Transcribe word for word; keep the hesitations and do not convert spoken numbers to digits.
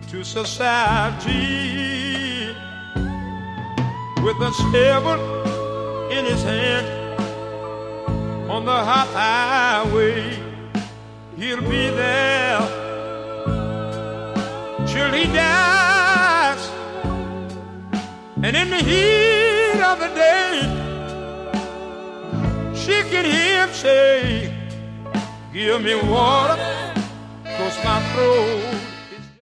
to society with a shovel in his hand on the hot highway. He'll be there till he dies, and in the heat of the day she can hear him say, give me water, 'cause my throat